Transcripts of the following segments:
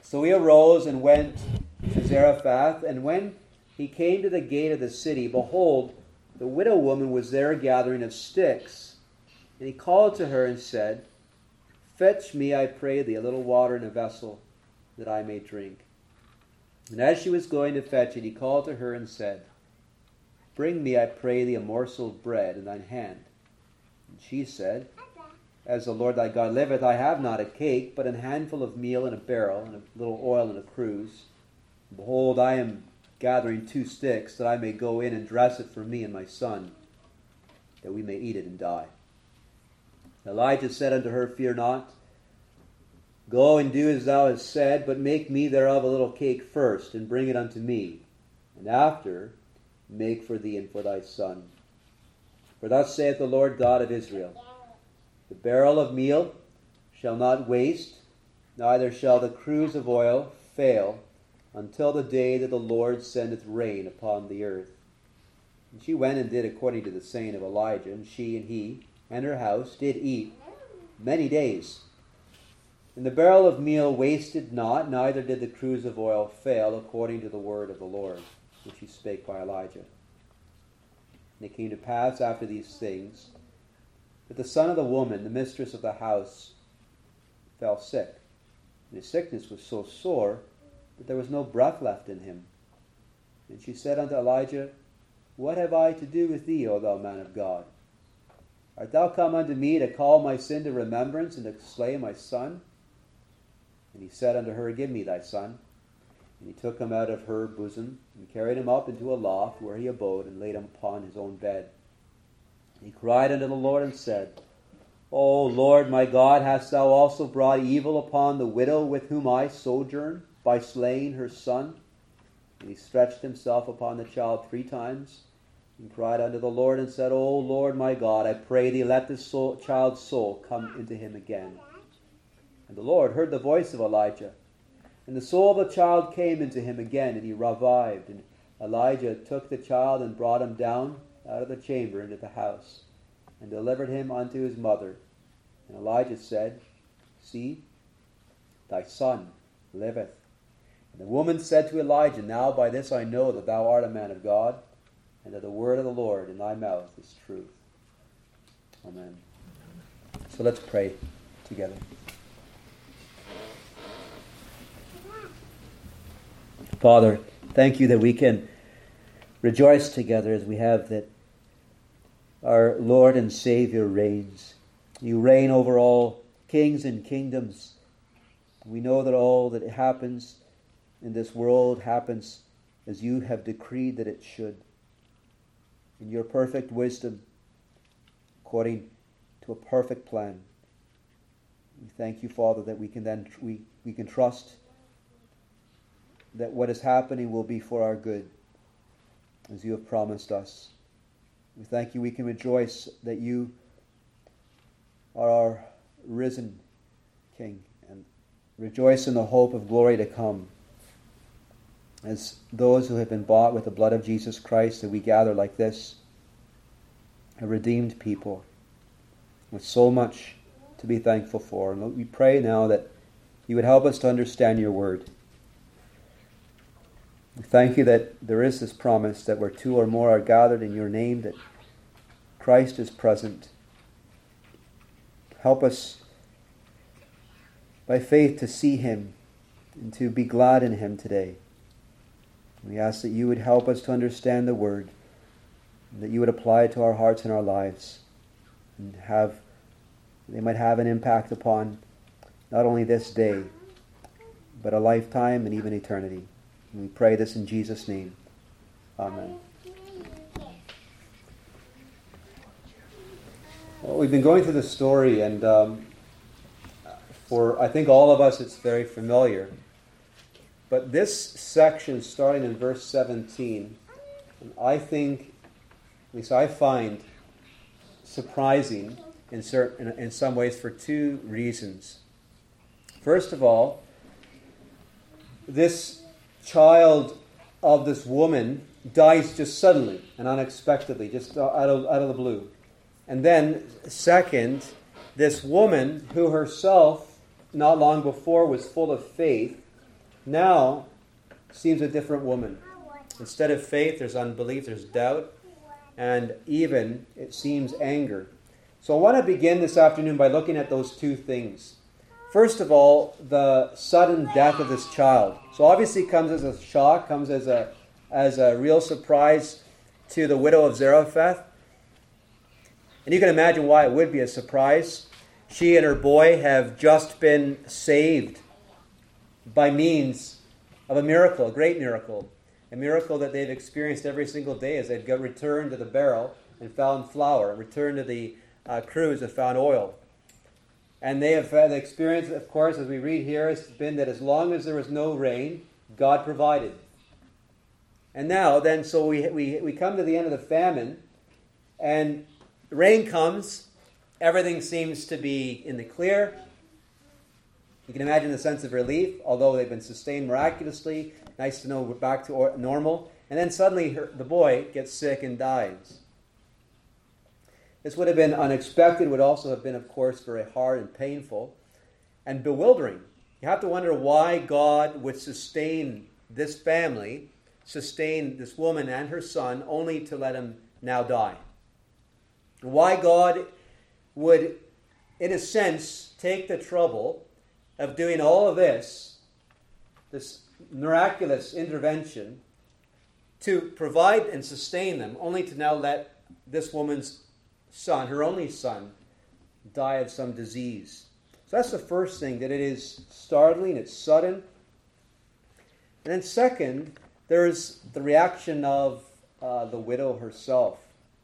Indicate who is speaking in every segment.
Speaker 1: So he arose and went to Zarephath, and when he came to the gate of the city, behold, the widow woman was there gathering of sticks. And he called to her and said, Fetch me, I pray thee, a little water in a vessel, that I may drink. And as she was going to fetch it, he called to her and said, Bring me, I pray thee, a morsel of bread in thine hand. And she said, As the Lord thy God liveth, I have not a cake, but an handful of meal in a barrel, and a little oil in a cruse. And behold, I am gathering 2 sticks, that I may go in and dress it for me and my son, that we may eat it and die. Elijah said unto her, Fear not. Go and do as thou hast said, but make me thereof a little cake first, and bring it unto me, and after make for thee and for thy son. For thus saith the Lord God of Israel, The barrel of meal shall not waste, neither shall the cruse of oil fail, until the day that the Lord sendeth rain upon the earth. And she went and did according to the saying of Elijah, and she and he and her house did eat many days. And the barrel of meal wasted not, neither did the cruse of oil fail, according to the word of the Lord, which he spake by Elijah. And it came to pass after these things, that the son of the woman, the mistress of the house, fell sick. And his sickness was so sore that there was no breath left in him. And she said unto Elijah, What have I to do with thee, O thou man of God? Art thou come unto me to call my sin to remembrance, and to slay my son? And he said unto her, Give me thy son. And he took him out of her bosom, and carried him up into a loft, where he abode, and laid him upon his own bed. And he cried unto the Lord, and said, O Lord my God, hast thou also brought evil upon the widow with whom I sojourn, by slaying her son? And he stretched himself upon the child 3 times, and cried unto the Lord, and said, O Lord my God, I pray thee, let this child's soul come into him again. And the Lord heard the voice of Elijah, and the soul of the child came into him again, and he revived. And Elijah took the child and brought him down out of the chamber into the house, and delivered him unto his mother. And Elijah said, See, thy son liveth. And the woman said to Elijah, Now by this I know that thou art a man of God, and that the word of the Lord in thy mouth is truth. Amen. So let's pray together. Father, thank you that we can rejoice together as we have that our Lord and Savior reigns. You reign over all kings and kingdoms. We know that all that happens in this world happens as you have decreed that it should. In your perfect wisdom, according to a perfect plan. We thank you, Father, that we can trust that what is happening will be for our good, as you have promised us. We thank you we can rejoice that you are our risen King, and rejoice in the hope of glory to come. As those who have been bought with the blood of Jesus Christ, that we gather like this, a redeemed people, with so much to be thankful for. And we pray now that you would help us to understand your word. We thank you that there is this promise that where 2 or more are gathered in your name, that Christ is present. Help us by faith to see him and to be glad in him today. We ask that you would help us to understand the word, and that you would apply it to our hearts and our lives, and they might have an impact upon not only this day, but a lifetime and even eternity. And we pray this in Jesus' name. Amen. Well, we've been going through the story, and for I think all of us it's very familiar. But this section, starting in verse 17, I think, at least I find, surprising in some ways for 2 reasons. First of all, this child of this woman dies just suddenly and unexpectedly, just out of the blue. And then, second, this woman who herself, not long before, was full of faith, now seems a different woman. Instead of faith, there's unbelief, there's doubt, and even, it seems, anger. So I want to begin this afternoon by looking at those two things. First of all, the sudden death of this child. So obviously it comes as a shock, comes as a real surprise to the widow of Zarephath. And you can imagine why it would be a surprise. She and her boy have just been saved by means of a miracle, a great miracle. A miracle that they've experienced every single day as they've returned to the barrel and found flour, returned to the cruse and found oil. And they have had the experience, of course, as we read here, has been that as long as there was no rain, God provided. And now, then, so we come to the end of the famine, and rain comes, everything seems to be in the clear. You can imagine the sense of relief, although they've been sustained miraculously. Nice to know we're back to normal. And then suddenly the boy gets sick and dies. This would have been unexpected, would also have been, of course, very hard and painful and bewildering. You have to wonder why God would sustain this family, sustain this woman and her son, only to let him now die. And why God would, in a sense, take the trouble of doing all of this miraculous intervention to provide and sustain them, only to now let this woman's son, her only son, die of some disease. So that's the first thing, that it is startling, it's sudden. And then second, there's the reaction of the widow herself.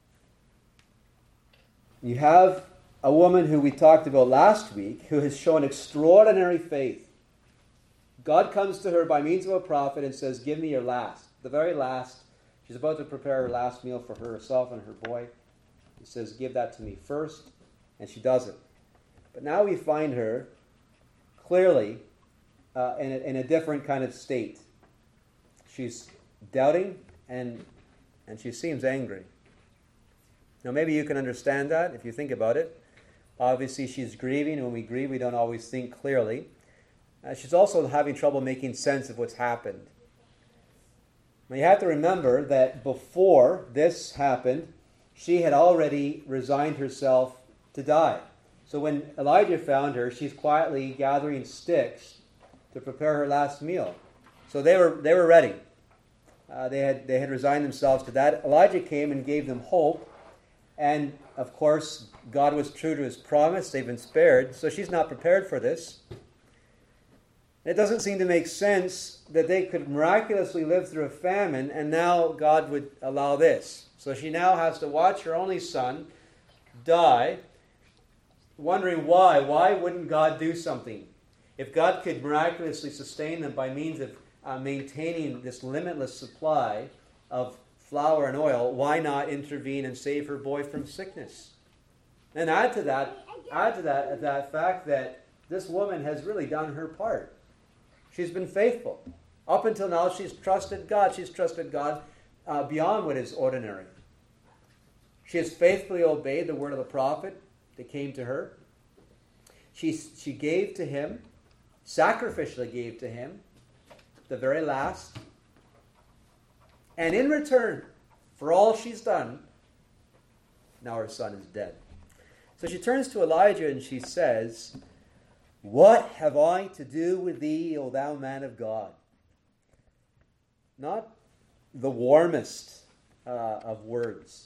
Speaker 1: You have a woman who we talked about last week who has shown extraordinary faith. God comes to her by means of a prophet and says, give me your last, the very last. She's about to prepare her last meal for herself and her boy. He says, give that to me first, and she does it. But now we find her clearly in a different kind of state. She's doubting, and she seems angry. Now maybe you can understand that if you think about it. Obviously she's grieving, and when we grieve we don't always think clearly. She's also having trouble making sense of what's happened. Now you have to remember that before this happened, she had already resigned herself to die. So when Elijah found her, she's quietly gathering sticks to prepare her last meal. So they were ready. They had resigned themselves to that. Elijah came and gave them hope. And of course, God was true to his promise. They've been spared. So she's not prepared for this. It doesn't seem to make sense that they could miraculously live through a famine, and now God would allow this. So she now has to watch her only son die, wondering why. Why wouldn't God do something? If God could miraculously sustain them by means of maintaining this limitless supply of flour and oil, why not intervene and save her boy from sickness? And add to that fact that this woman has really done her part. She's been faithful. Up until now, she's trusted God. She's trusted God beyond what is ordinary. She has faithfully obeyed the word of the prophet that came to her. She gave to him, sacrificially gave to him, the very last. And in return for all she's done, now her son is dead. So she turns to Elijah and she says, what have I to do with thee, O thou man of God? Not the warmest of words.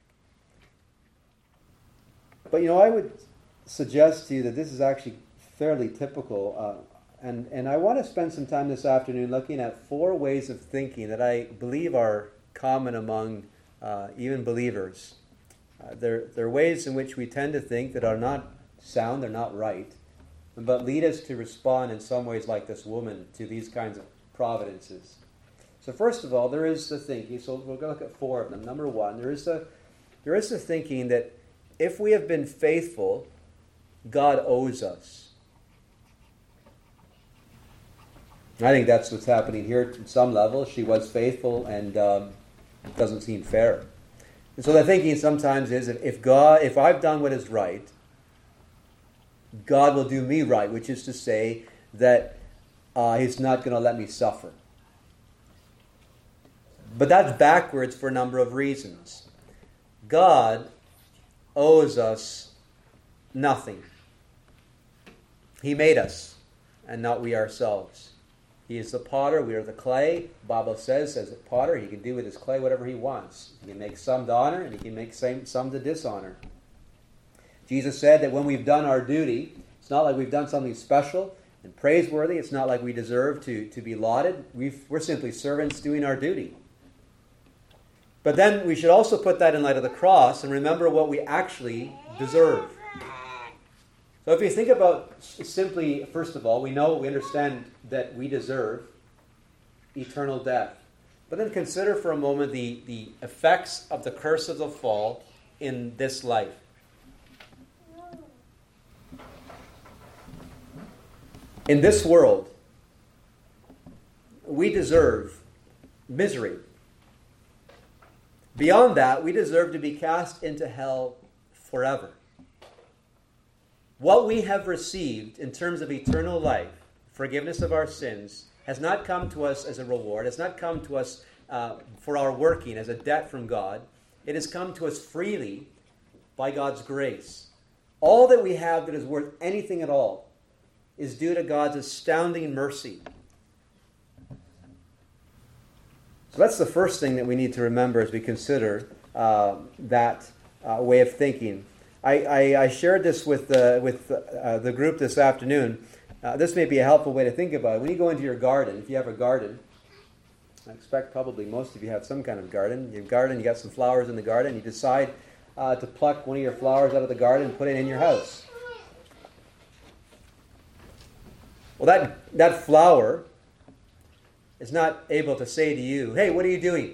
Speaker 1: But I would suggest to you that this is actually fairly typical. And I want to spend some time this afternoon looking at 4 ways of thinking that I believe are common among even believers. They're ways in which we tend to think that are not sound, they're not right, but lead us to respond in some ways like this woman to these kinds of providences. So first of all, there is the thinking. So we're going to look at 4 of them. Number 1, there is the thinking that if we have been faithful, God owes us. I think that's what's happening here to some level. She was faithful, and it doesn't seem fair. And so the thinking sometimes is, if I've done what is right, God will do me right, which is to say that He's not going to let me suffer. But that's backwards for a number of reasons. God owes us nothing. He made us, and not we ourselves. He is the potter, we are the clay. The Bible says, as a potter, he can do with his clay whatever he wants. He can make some to honor, and he can make some to dishonor. Jesus said that when we've done our duty, it's not like we've done something special and praiseworthy. It's not like we deserve to be lauded. We're simply servants doing our duty. But then we should also put that in light of the cross and remember what we actually deserve. So if you think about simply, first of all, we understand that we deserve eternal death. But then consider for a moment the effects of the curse of the fall in this life. In this world, we deserve misery. Beyond that, we deserve to be cast into hell forever. What we have received in terms of eternal life, forgiveness of our sins, has not come to us as a reward, has not come to us for our working as a debt from God. It has come to us freely by God's grace. All that we have that is worth anything at all is due to God's astounding mercy. So that's the first thing that we need to remember as we consider that way of thinking. I shared this with the group this afternoon. This may be a helpful way to think about it. When you go into your garden, if you have a garden, I expect probably most of you have some kind of garden. You got some flowers in the garden, you decide to pluck one of your flowers out of the garden and put it in your house. Well, that flower is not able to say to you, "Hey, what are you doing?"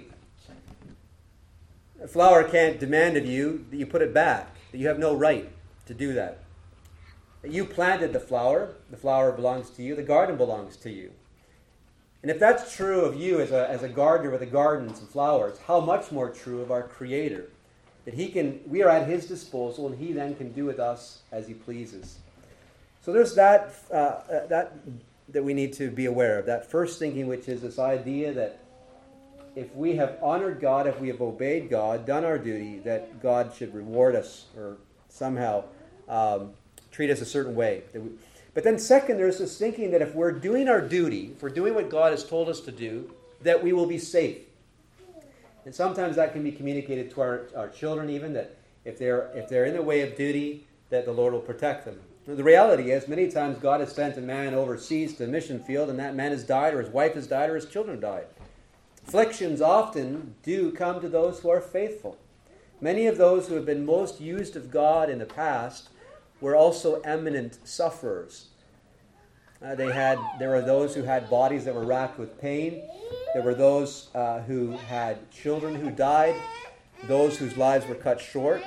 Speaker 1: A flower can't demand of you that you put it back, that you have no right to do that. You planted the flower belongs to you, the garden belongs to you. And if that's true of you as a gardener with a garden and some flowers, how much more true of our Creator, that we are at His disposal and He then can do with us as He pleases. So there's that we need to be aware of. That first thinking, which is this idea that if we have honored God, if we have obeyed God, done our duty, that God should reward us or somehow treat us a certain way. But then second, there's this thinking that if we're doing our duty, if we're doing what God has told us to do, that we will be safe. And sometimes that can be communicated to our children even, that if they're in the way of duty, that the Lord will protect them. The reality is, many times God has sent a man overseas to a mission field, and that man has died, or his wife has died, or his children died. Afflictions often do come to those who are faithful. Many of those who have been most used of God in the past were also eminent sufferers. There were those who had bodies that were racked with pain. There were those who had children who died, those whose lives were cut short.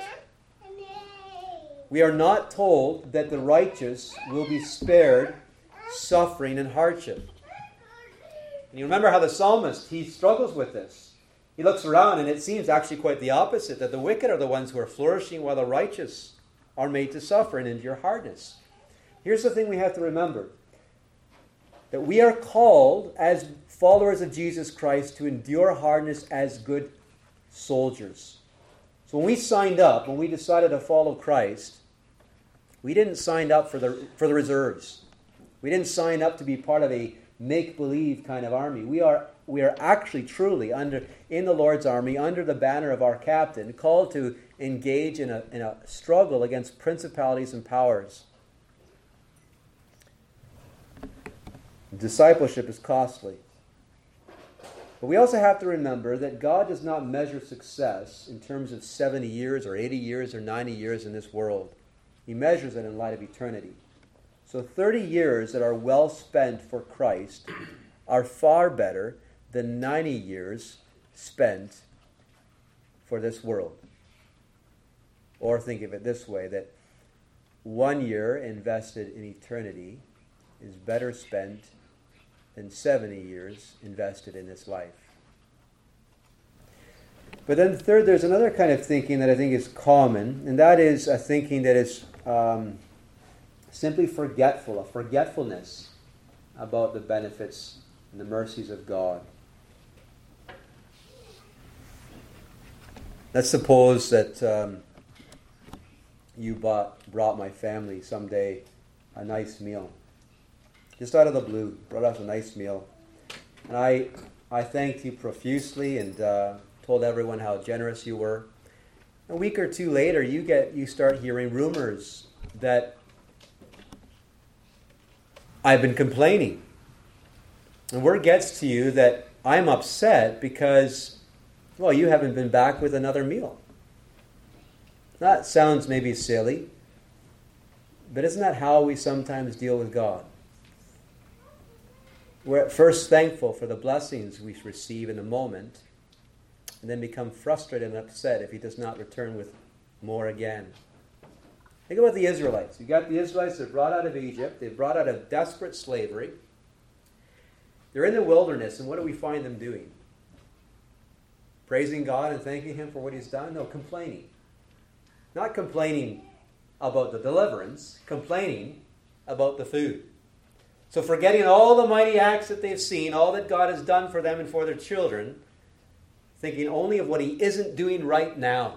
Speaker 1: We are not told that the righteous will be spared suffering and hardship. And you remember how the psalmist, he struggles with this. He looks around and it seems actually quite the opposite, that the wicked are the ones who are flourishing while the righteous are made to suffer and endure hardness. Here's the thing we have to remember, that we are called as followers of Jesus Christ to endure hardness as good soldiers. So when we signed up, when we decided to follow Christ, we didn't sign up for the reserves. We didn't sign up to be part of a make-believe kind of army. We are actually truly in the Lord's army, under the banner of our captain, called to engage in a struggle against principalities and powers. Discipleship is costly. But we also have to remember that God does not measure success in terms of 70 years or 80 years or 90 years in this world. He measures it in light of eternity. So 30 years that are well spent for Christ are far better than 90 years spent for this world. Or think of it this way, that 1 year invested in eternity is better spent than 70 years invested in this life. But then third, there's another kind of thinking that I think is common, and that is a thinking that is simply forgetful, a forgetfulness about the benefits and the mercies of God. Let's suppose that you brought my family someday a nice meal. Just out of the blue, brought us a nice meal. And I thanked you profusely and told everyone how generous you were. A week or two later, you start hearing rumors that I've been complaining. And word gets to you that I'm upset because, well, you haven't been back with another meal. That sounds maybe silly, but isn't that how we sometimes deal with God? We're at first thankful for the blessings we receive in the moment, and then become frustrated and upset if he does not return with more again. Think about the Israelites. You got the Israelites that brought out of Egypt. They brought out of desperate slavery. They're in the wilderness, and what do we find them doing? Praising God and thanking him for what he's done? No, complaining. Not complaining about the deliverance, complaining about the food. So forgetting all the mighty acts that they've seen, all that God has done for them and for their children, thinking only of what he isn't doing right now.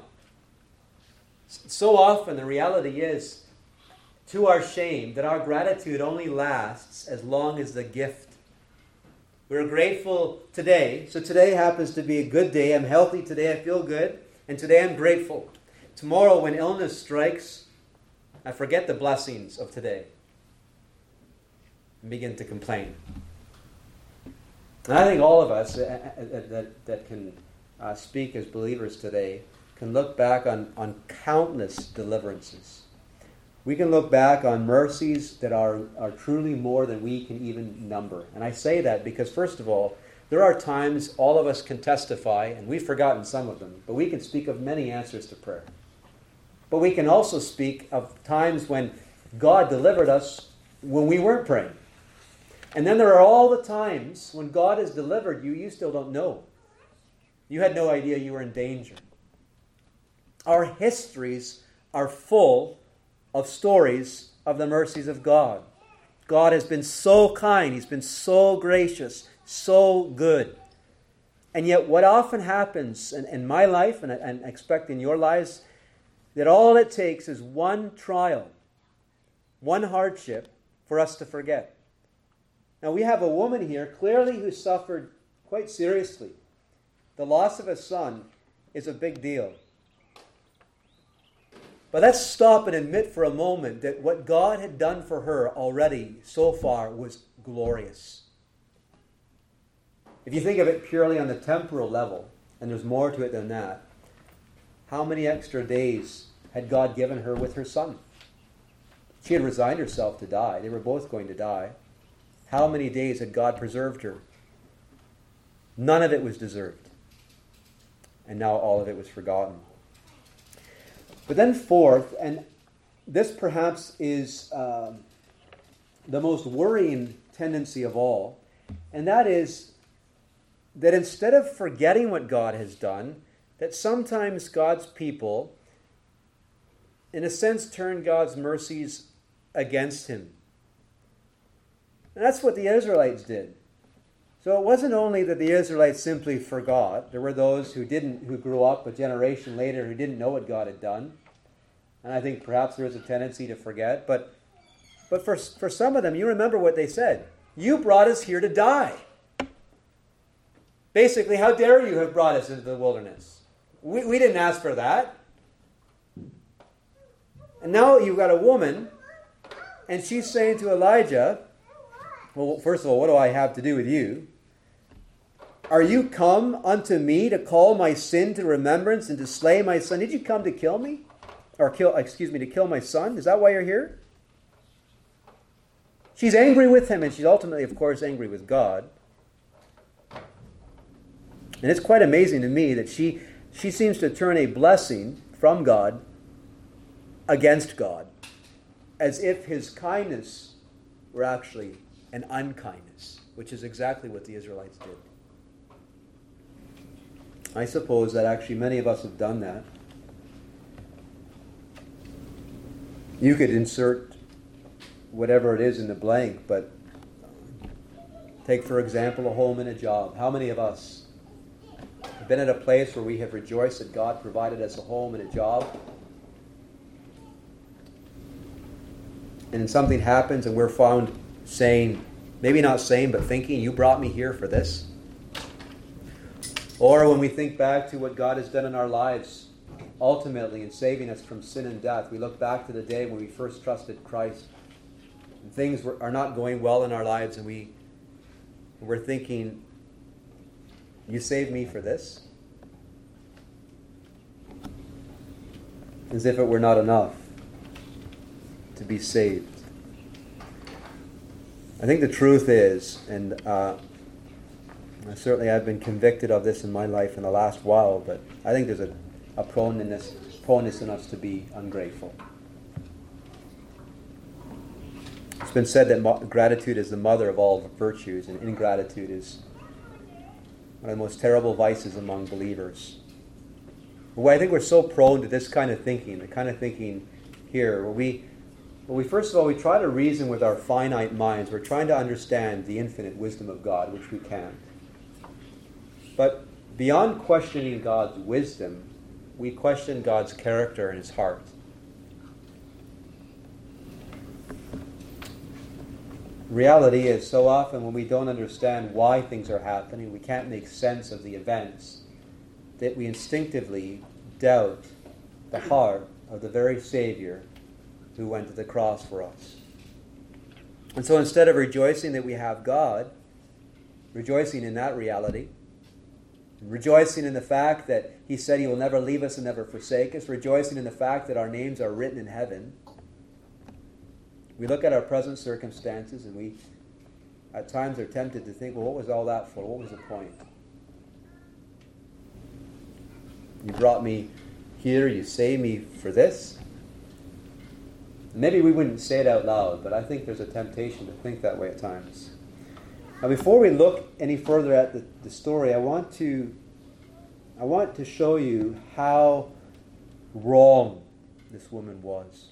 Speaker 1: So often the reality is, to our shame, that our gratitude only lasts as long as the gift. We're grateful today, so today happens to be a good day. I'm healthy today, I feel good, and today I'm grateful. Tomorrow when illness strikes, I forget the blessings of today and begin to complain. And I think all of us that can speak as believers today can look back on countless deliverances. We can look back on mercies that are truly more than we can even number. And I say that because, first of all, there are times all of us can testify, and we've forgotten some of them, but we can speak of many answers to prayer. But we can also speak of times when God delivered us when we weren't praying. And then there are all the times when God has delivered you, you still don't know. You had no idea you were in danger. Our histories are full of stories of the mercies of God. God has been so kind. He's been so gracious, so good. And yet what often happens in my life, and I expect in your lives, that all it takes is one trial, one hardship for us to forget. Now we have a woman here clearly who suffered quite seriously. The loss of a son is a big deal. But let's stop and admit for a moment that what God had done for her already so far was glorious. If you think of it purely on the temporal level, and there's more to it than that, how many extra days had God given her with her son? She had resigned herself to die. They were both going to die. How many days had God preserved her? None of it was deserved. And now all of it was forgotten. But then fourth, and this perhaps is the most worrying tendency of all, and that is that instead of forgetting what God has done, that sometimes God's people, in a sense, turn God's mercies against him. And that's what the Israelites did. So it wasn't only that the Israelites simply forgot. There were those who grew up a generation later who didn't know what God had done. And I think perhaps there is a tendency to forget. But for some of them, you remember what they said. You brought us here to die. Basically, how dare you have brought us into the wilderness? We didn't ask for that. And now you've got a woman, and she's saying to Elijah, well, first of all, what do I have to do with you? Are you come unto me to call my sin to remembrance and to slay my son? Did you come to kill me? To kill my son? Is that why you're here? She's angry with him, and she's ultimately, of course, angry with God. And it's quite amazing to me that she seems to turn a blessing from God against God, as if his kindness were actually an unkindness, which is exactly what the Israelites did. I suppose that actually many of us have done that. You could insert whatever it is in the blank, but Take, for example, a home and a job. How many of us have been at a place where we have rejoiced that God provided us a home and a job, and then something happens and we're found saying, maybe not saying, but thinking, you brought me here for this? Or when we think back to what God has done in our lives, ultimately in saving us from sin and death, we look back to the day when we first trusted Christ, and things are not going well in our lives, and we're thinking, you saved me for this? As if it were not enough to be saved. I think the truth is, and certainly I've been convicted of this in my life in the last while, but I think there's a proneness in us to be ungrateful. It's been said that gratitude is the mother of all virtues, and ingratitude is one of the most terrible vices among believers. Well, I think we're so prone to this kind of thinking, the kind of thinking here, where we first of all, we try to reason with our finite minds. We're trying to understand the infinite wisdom of God, which we can't. But beyond questioning God's wisdom, we question God's character and His heart. Reality is, so often when we don't understand why things are happening, we can't make sense of the events, that we instinctively doubt the heart of the very Savior who went to the cross for us. And so instead of rejoicing that we have God, rejoicing in that reality, rejoicing in the fact that He said He will never leave us and never forsake us, rejoicing in the fact that our names are written in heaven, we look at our present circumstances and we at times are tempted to think, well, what was all that for? What was the point? You brought me here, you saved me for this. Maybe we wouldn't say it out loud, but I think there's a temptation to think that way at times. Now, before we look any further at the story, I want to show you how wrong this woman was.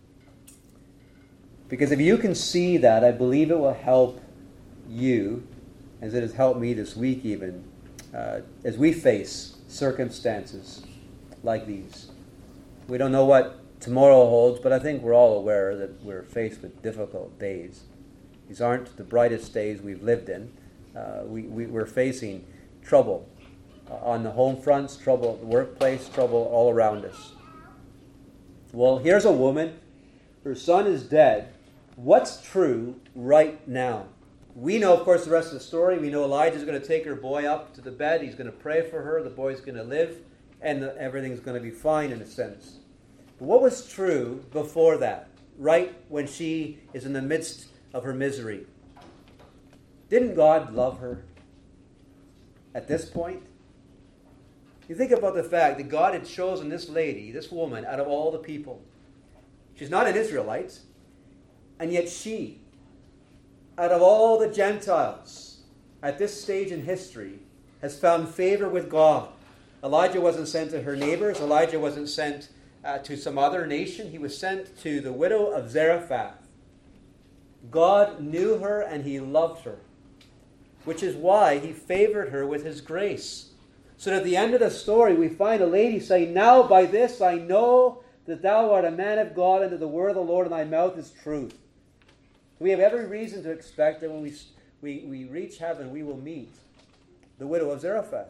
Speaker 1: Because if you can see that, I believe it will help you, as it has helped me this week even, as we face circumstances like these. We don't know what tomorrow holds, but I think we're all aware that we're faced with difficult days. These aren't the brightest days we've lived in. We're facing trouble on the home fronts, trouble at the workplace, trouble all around us. Well, here's a woman. Her son is dead. What's true right now? We know, of course, the rest of the story. We know Elijah's going to take her boy up to the bed. He's going to pray for her. The boy's going to live. And everything's going to be fine in a sense. But what was true before that? Right when she is in the midst of her misery. Didn't God love her at this point? You think about the fact that God had chosen this lady, this woman, out of all the people. She's not an Israelite. And yet she, out of all the Gentiles at this stage in history, has found favor with God. Elijah wasn't sent to her neighbors. Elijah wasn't sent to some other nation. He was sent to the widow of Zarephath. God knew her and He loved her, which is why He favored her with His grace. So that at the end of the story, we find a lady saying, "Now by this I know that thou art a man of God, and that the word of the Lord in thy mouth is truth." We have every reason to expect that when we reach heaven, we will meet the widow of Zarephath.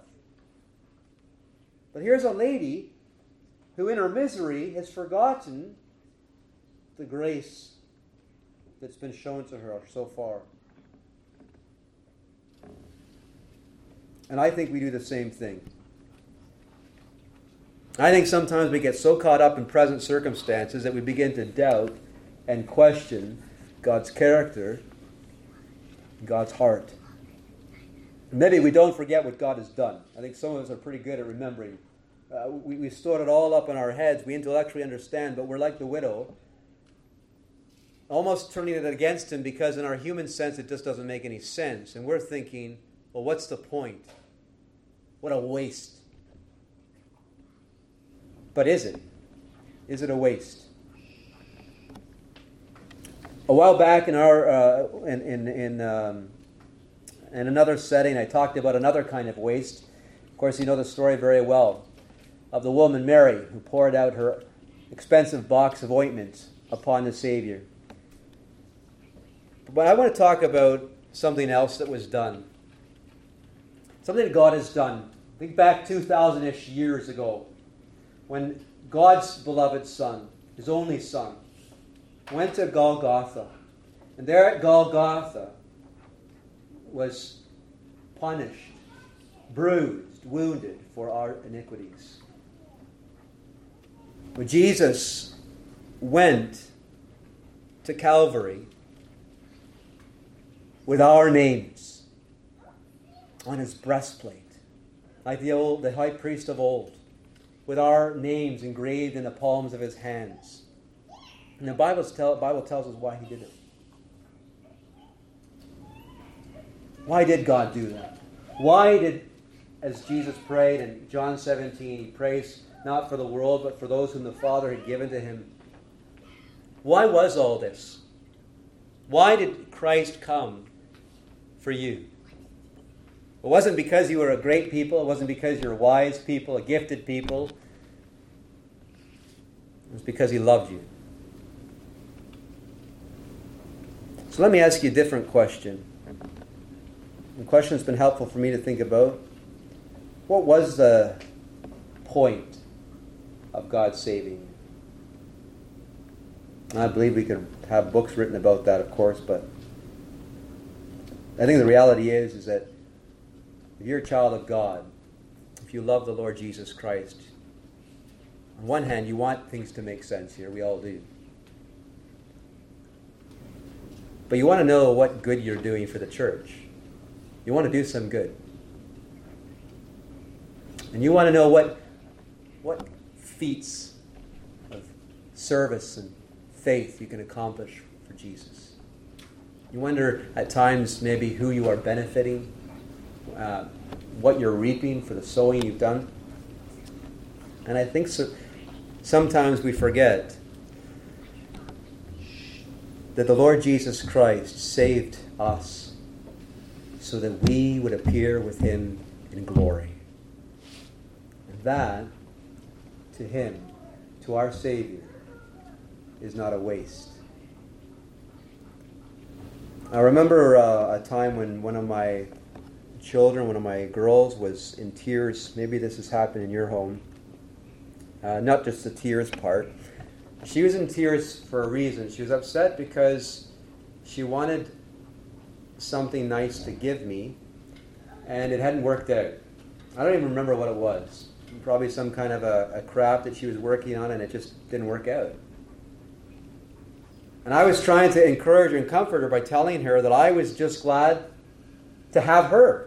Speaker 1: But here's a lady who in her misery has forgotten the grace that's been shown to her so far. And I think we do the same thing. I think sometimes we get so caught up in present circumstances that we begin to doubt and question God's character, God's heart. Maybe we don't forget what God has done. I think some of us are pretty good at remembering. We stored it all up in our heads. We intellectually understand, but we're like the widow, almost turning it against Him because in our human sense it just doesn't make any sense. And we're thinking, well, what's the point? What a waste. But is it? Is it a waste? A while back in our in another setting, I talked about another kind of waste. Of course, you know the story very well of the woman Mary who poured out her expensive box of ointment upon the Savior. But I want to talk about something else that was done. Something that God has done. Think back 2,000-ish years ago when God's beloved Son, His only Son, went to Golgotha. And there at Golgotha was punished, bruised, wounded for our iniquities. When Jesus went to Calvary with our names on His breastplate, like the high priest of old, with our names engraved in the palms of His hands. And the Bible tells us why He did it. Why did God do that? Why did, as Jesus prayed in John 17, He prays not for the world, but for those whom the Father had given to Him. Why was all this? Why did Christ come for you? It wasn't because you were a great people. It wasn't because you're wise people, a gifted people. It was because He loved you. So let me ask you a different question. The question that's been helpful for me to think about. What was the point of God saving you? I believe we could have books written about that, of course, but I think the reality is that if you're a child of God, if you love the Lord Jesus Christ, on one hand, you want things to make sense here. We all do. But you want to know what good you're doing for the church. You want to do some good. And you want to know what feats of service and faith you can accomplish for Jesus. You wonder at times maybe who you are benefiting, what you're reaping for the sowing you've done. And I think sometimes we forget that the Lord Jesus Christ saved us so that we would appear with Him in glory. And that, to Him, to our Savior, is not a waste. I remember a time when one of my children, one of my girls, was in tears. Maybe this has happened in your home. Not just the tears part. She was in tears for a reason. She was upset because she wanted something nice to give me, and it hadn't worked out. I don't even remember what it was. Probably some kind of a craft that she was working on, and it just didn't work out. And I was trying to encourage her and comfort her by telling her that I was just glad to have her.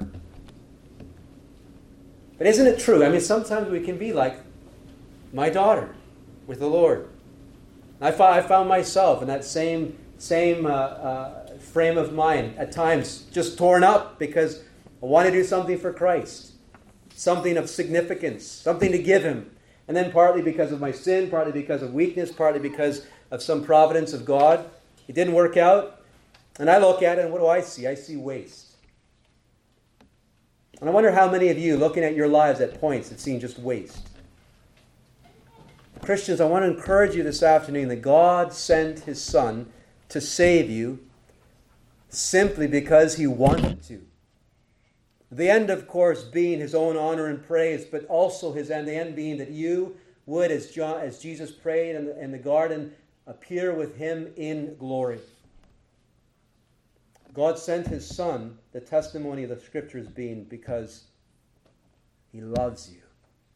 Speaker 1: But isn't it true? I mean, sometimes we can be like my daughter with the Lord. I found myself in that same frame of mind at times, just torn up because I want to do something for Christ, something of significance, something to give Him. And then partly because of my sin, partly because of weakness, partly because of some providence of God, it didn't work out. And I look at it and what do I see? I see waste. And I wonder how many of you, looking at your lives at points, have seen just waste. Christians, I want to encourage you this afternoon that God sent His Son to save you simply because He wanted to. The end, of course, being His own honor and praise, but also the end being that you would, as Jesus prayed in the garden, appear with Him in glory. God sent His Son, the testimony of the Scriptures being because He loves you.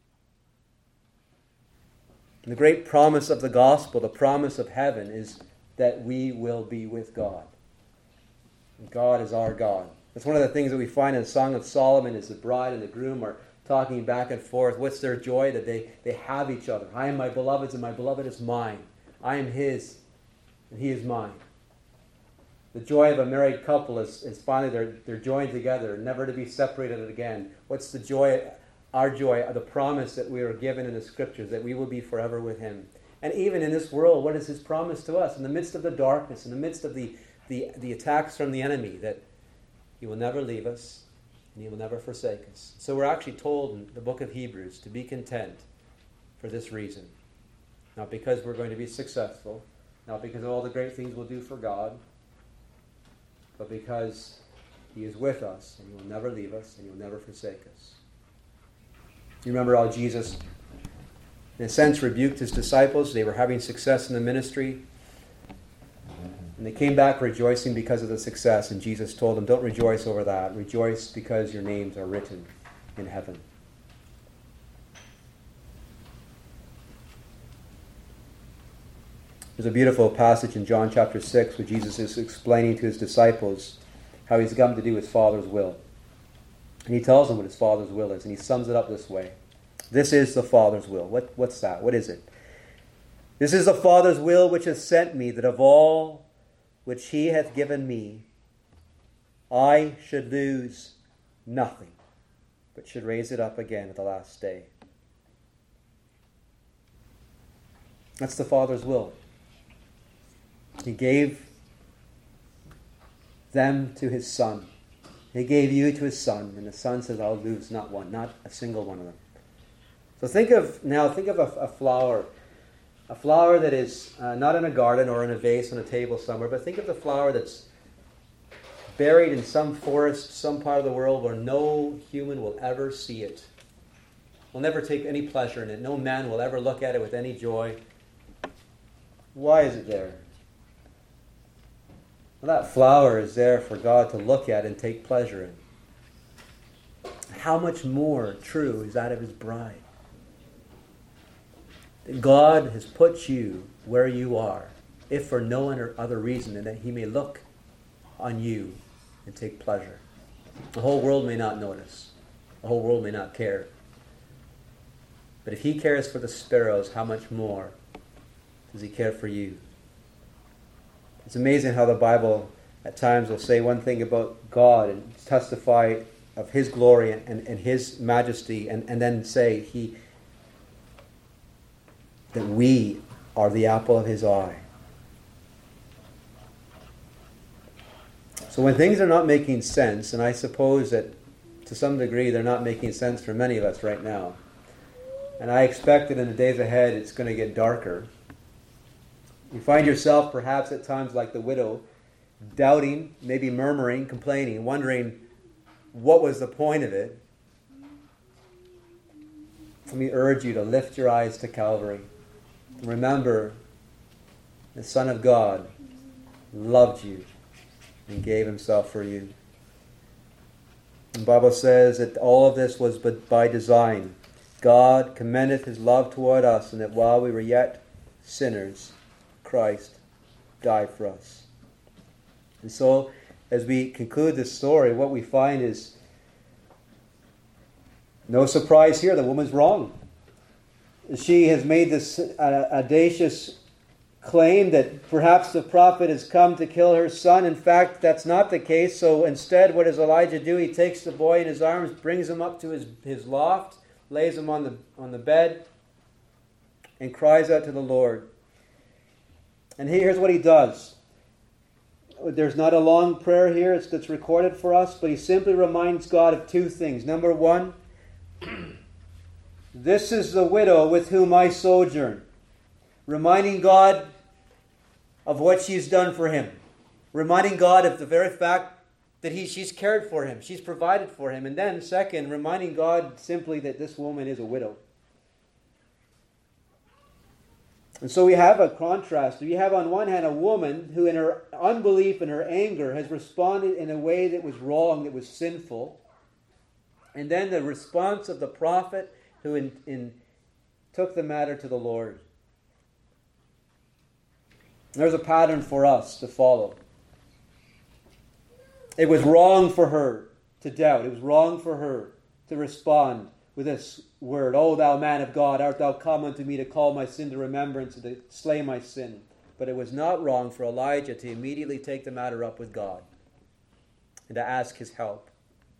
Speaker 1: And the great promise of the gospel, the promise of heaven, is that we will be with God. And God is our God. That's one of the things that we find in the Song of Solomon is the bride and the groom are talking back and forth. What's their joy? That they have each other. I am my beloved's and my beloved is mine. I am his and he is mine. The joy of a married couple is finally they're joined together, never to be separated again. What's the joy? Our joy, the promise that we are given in the Scriptures, that we will be forever with Him. And even in this world, what is His promise to us? In the midst of the darkness, in the midst of the attacks from the enemy, that He will never leave us, and He will never forsake us. So we're actually told in the book of Hebrews to be content for this reason. Not because we're going to be successful, not because of all the great things we'll do for God, but because He is with us, and He will never leave us, and He will never forsake us. You remember how Jesus, in a sense, rebuked His disciples. They were having success in the ministry, and they came back rejoicing because of the success, and Jesus told them, don't rejoice over that. Rejoice because your names are written in heaven. There's a beautiful passage in John chapter 6 where Jesus is explaining to His disciples how He's come to do His Father's will. And He tells them what His Father's will is, and He sums it up this way. This is the Father's will. What's that? What is it? This is the Father's will which has sent me, that of all which He hath given me, I should lose nothing, but should raise it up again at the last day. That's the Father's will. He gave them to His Son. He gave you to His Son, and the Son says, I'll lose not one, not a single one of them. So think of a flower. A flower that is not in a garden or in a vase on a table somewhere, but think of the flower that's buried in some forest, some part of the world where no human will ever see it. Will never take any pleasure in it. No man will ever look at it with any joy. Why is it there? Well, that flower is there for God to look at and take pleasure in. How much more true is that of His bride? God has put you where you are, if for no other reason than that He may look on you and take pleasure. The whole world may not notice. The whole world may not care. But if He cares for the sparrows, how much more does He care for you? It's amazing how the Bible at times will say one thing about God and testify of His glory and His majesty, and then say that we are the apple of His eye. So when things are not making sense, and I suppose that to some degree they're not making sense for many of us right now, and I expect that in the days ahead it's going to get darker, you find yourself perhaps at times like the widow, doubting, maybe murmuring, complaining, wondering what was the point of it. Let me urge you to lift your eyes to Calvary. Remember, the Son of God loved you and gave Himself for you. The Bible says that all of this was but by design. God commendeth His love toward us, and that while we were yet sinners, Christ died for us. And so, as we conclude this story, what we find is no surprise here. The woman's wrong. She has made this audacious claim that perhaps the prophet has come to kill her son. In fact, that's not the case. So instead, what does Elijah do? He takes the boy in his arms, brings him up to his loft, lays him on the bed, and cries out to the Lord. And here's what he does. There's not a long prayer here that's recorded for us, but he simply reminds God of two things. Number one, this is the widow with whom I sojourn. Reminding God of what she's done for him. Reminding God of the very fact that she's cared for him. She's provided for him. And then second, reminding God simply that this woman is a widow. And so we have a contrast. We have on one hand a woman who in her unbelief and her anger has responded in a way that was wrong, that was sinful. And then the response of the prophet who took the matter to the Lord. There's a pattern for us to follow. It was wrong for her to doubt. It was wrong for her to respond with this word, O thou man of God, art thou come unto me to call my sin to remembrance and to slay my sin? But it was not wrong for Elijah to immediately take the matter up with God and to ask His help.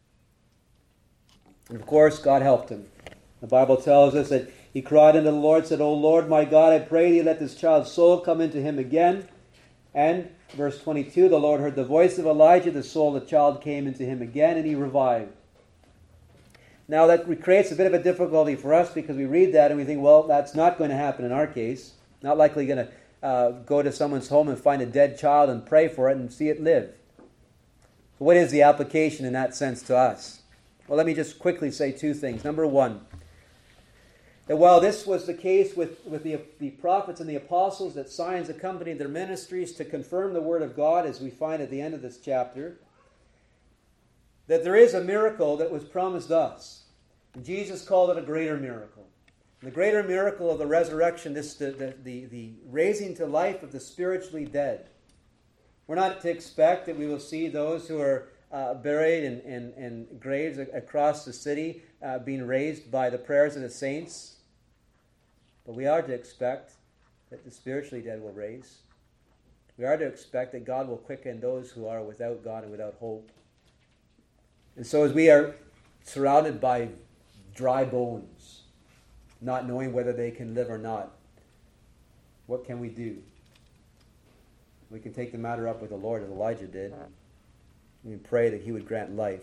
Speaker 1: And of course, God helped him. The Bible tells us that he cried unto the Lord, said, O Lord my God, I pray thee, let this child's soul come into him again. And verse 22, the Lord heard the voice of Elijah, the soul of the child came into him again, and he revived. Now that creates a bit of a difficulty for us because we read that and we think, well, that's not going to happen in our case. Not likely going to go to someone's home and find a dead child and pray for it and see it live. So what is the application in that sense to us? Well, let me just quickly say two things. Number one, that while this was the case with the prophets and the apostles, that signs accompanied their ministries to confirm the word of God, as we find at the end of this chapter, that there is a miracle that was promised us. And Jesus called it a greater miracle. The greater miracle of the resurrection, the raising to life of the spiritually dead. We're not to expect that we will see those who are buried in graves across the city being raised by the prayers of the saints. But we are to expect that the spiritually dead will raise. We are to expect that God will quicken those who are without God and without hope. And so as we are surrounded by dry bones, not knowing whether they can live or not, what can we do? We can take the matter up with the Lord as Elijah did. We can pray that he would grant life.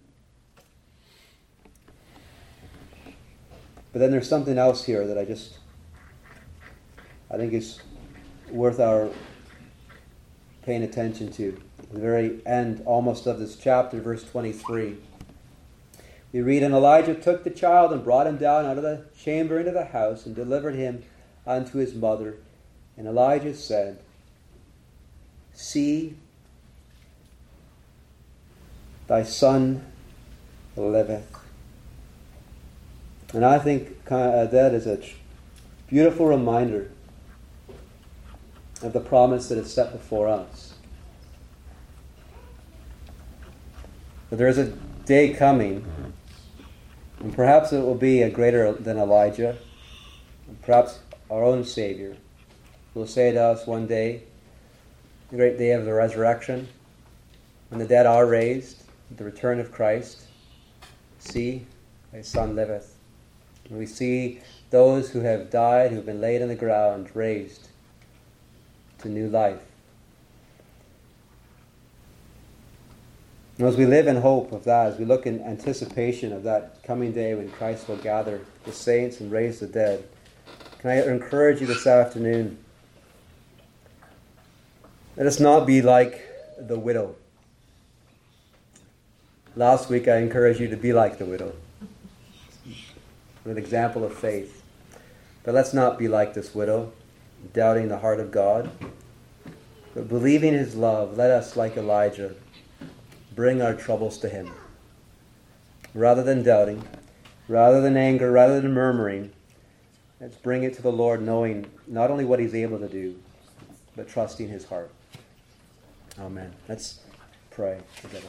Speaker 1: But then there's something else here that I think is worth our paying attention to. At the very end almost of this chapter, verse 23. We read, and Elijah took the child and brought him down out of the chamber into the house and delivered him unto his mother. And Elijah said, see, thy son liveth. And I think that is a beautiful reminder of the promise that is set before us. But there is a day coming, and perhaps it will be a greater than Elijah, and perhaps our own Savior will say to us one day, the great day of the resurrection, when the dead are raised, at the return of Christ, see, thy son liveth. And we see those who have died, who have been laid in the ground, raised to new life. And as we live in hope of that, as we look in anticipation of that coming day when Christ will gather the saints and raise the dead, can I encourage you this afternoon, let us not be like the widow. Last week I encouraged you to be like the widow, an example of faith. But let's not be like this widow, doubting the heart of God, but believing his love. Let us, like Elijah, bring our troubles to him. Rather than doubting, rather than anger, rather than murmuring, let's bring it to the Lord, knowing not only what he's able to do, but trusting his heart. Amen. Let's pray together.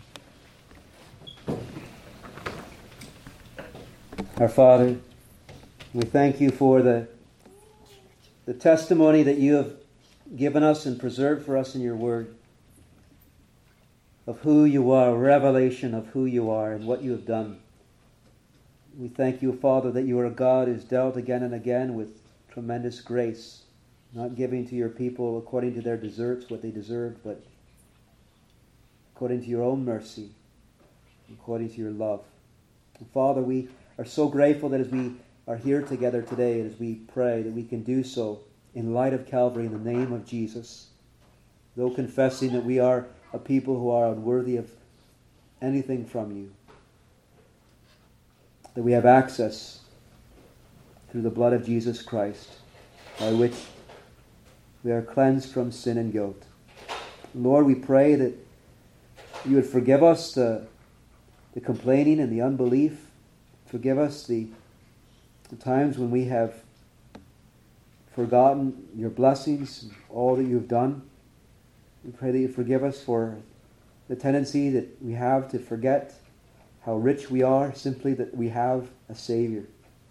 Speaker 1: Our Father, we thank you for the testimony that you have given us and preserved for us in your word of who you are, a revelation of who you are and what you have done. We thank you, Father, that you are a God who's dealt again and again with tremendous grace, not giving to your people according to their deserts what they deserved, but according to your own mercy, according to your love. And Father, we are so grateful that as we are here together today and as we pray, that we can do so in light of Calvary in the name of Jesus, though confessing that we are a people who are unworthy of anything from you, that we have access through the blood of Jesus Christ, by which we are cleansed from sin and guilt. Lord, we pray that you would forgive us the complaining and the unbelief. Forgive us the times when we have forgotten your blessings, all that you've done. We pray that you forgive us for the tendency that we have to forget how rich we are, simply that we have a Savior.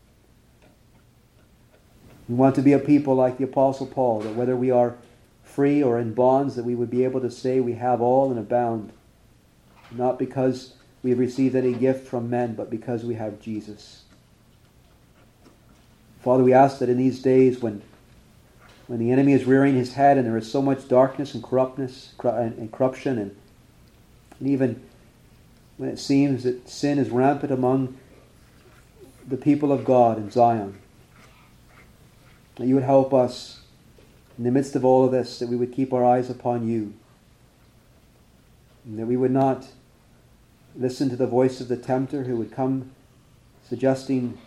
Speaker 1: We want to be a people like the Apostle Paul, that whether we are free or in bonds, that we would be able to say we have all and abound, not because we have received any gift from men, but because we have Jesus. Father, we ask that in these days when when the enemy is rearing his head and there is so much darkness and corruption, and even when it seems that sin is rampant among the people of God in Zion, that you would help us in the midst of all of this, that we would keep our eyes upon you, and that we would not listen to the voice of the tempter who would come suggesting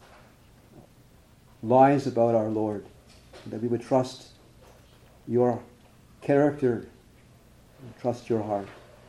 Speaker 1: lies about our Lord, that we would trust your character and trust your heart.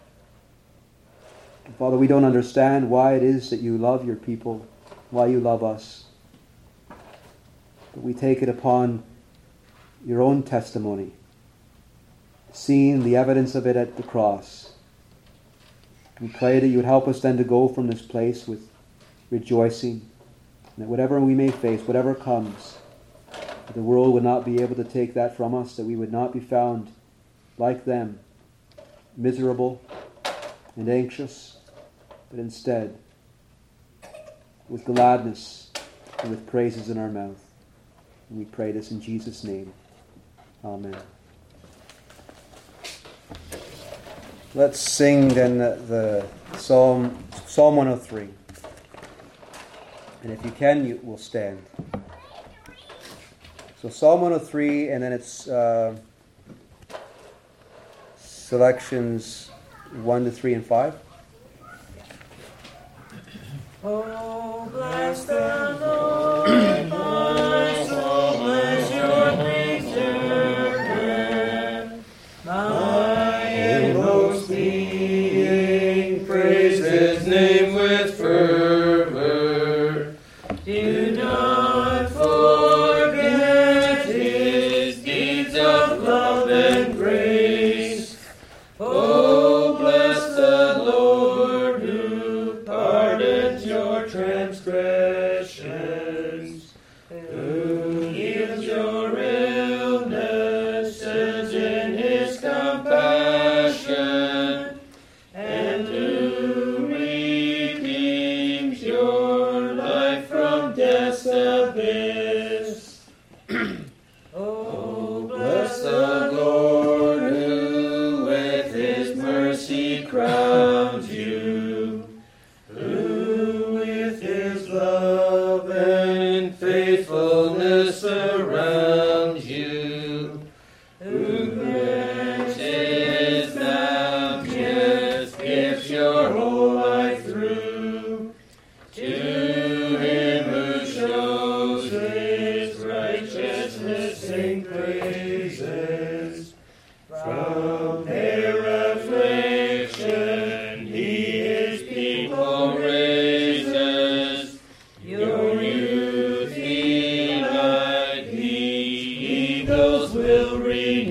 Speaker 1: And Father, we don't understand why it is that you love your people, why you love us. But we take it upon your own testimony, seeing the evidence of it at the cross. We pray that you would help us then to go from this place with rejoicing, and that whatever we may face, whatever comes, that the world would not be able to take that from us, that we would not be found like them, miserable and anxious, but instead with gladness and with praises in our mouth. And we pray this in Jesus' name. Amen. Let's sing then the Psalm 103. And if you can, you will stand. So Psalm 103, and then it's selections 1 to 3 and 5.
Speaker 2: Oh, bless the Lord, my soul, bless your preserver. My inmost being, praise his name with fervor. Do not forget his deeds of love and grace. Oh, bless the Lord who pardons your transgressions, who heals your illnesses in his compassion, and who redeems your life from death's abyss. Oh, bless the Lord who with his mercy crowns you, who with his love and faithfulness surrounds you, who grants his bounteous gifts your whole life through, to him who shows his righteousness sing praises. From their affliction he his people raises. Your youth he like the eagles will renew.